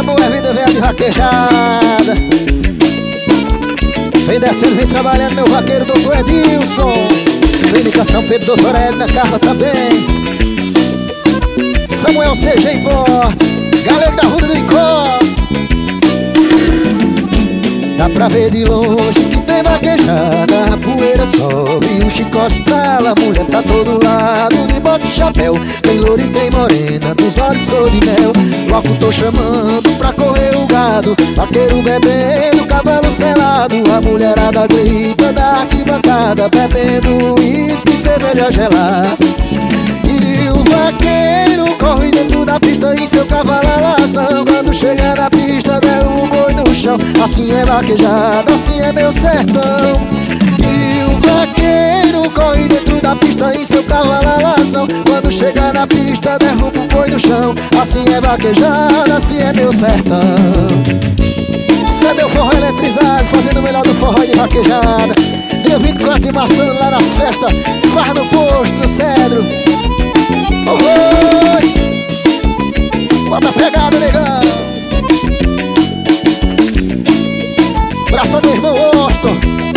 boa vida, velha de vaquejada. Vem descendo, vem trabalhando, meu vaqueiro, doutor Edilson. Clínica São Pedro, doutora Edna, Carla também. Samuel CG Importes, galera da Ruda do Icó. Dá pra ver de longe que tem vaquejada, a poeira sobe, o chicote estrala, mulher pra todo lado, de bota e chapéu. Tem loura e tem morena, dos olhos cor de mel. Locutor chamando pra correr o gado, vaqueiro bebendo, cavalo selado. A mulherada grita da arquibancada, bebendo uísque, cerveja gelada. E o vaqueiro corre dentro da pista em seu cavalo alação. Quando chega na pista derruba o boi no chão. Assim é vaquejada, assim é meu sertão. E o vaqueiro corre dentro da pista em seu cavalo alação. Quando chega na pista derruba o boi no chão. Assim é vaquejada, assim é meu sertão. Isso é meu forró eletrizado, fazendo o melhor do forró de vaquejada. Dia 24 de março lá na festa, faz no posto, no Cedro. Oi! Bota a pegada, negão. Braço do irmão Austin.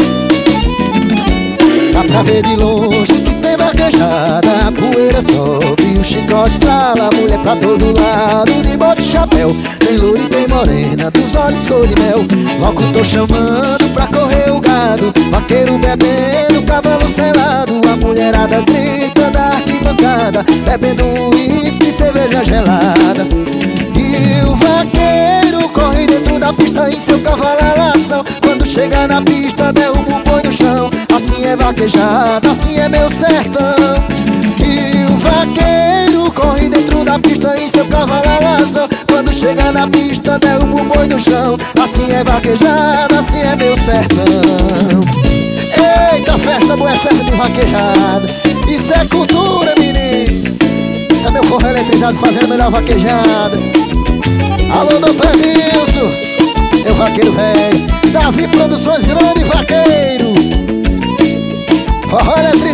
Dá pra ver de longe que tem vaquejada, a poeira sobe, o chicote estrala, a mulher pra todo lado, de bota e chapéu. Tem loura e tem morena, dos olhos cor de mel. Locutor chamando pra correr o gado, vaqueiro bebendo, cavalo selado. A mulherada grita da arquibancada, bebendo uísque, cerveja gelada. E o vaqueiro corre dentro da pista em seu cavalo alação. Quando chega na pista derruba o boi no chão. Assim é vaquejada, assim é meu sertão. E o vaqueiro corre dentro da pista em seu cavalo alação. Quando chega na pista derruba o boi no chão. Assim é vaquejada, assim é meu sertão. Eita, festa boa, é festa de vaquejada. Isso é cultura, menino. Isso é meu forró eletrizado fazendo a melhor vaquejada. Alô, doutor Edilson, meu vaqueiro velho. Davi Produções, grande vaqueiro. Forró eletrizado.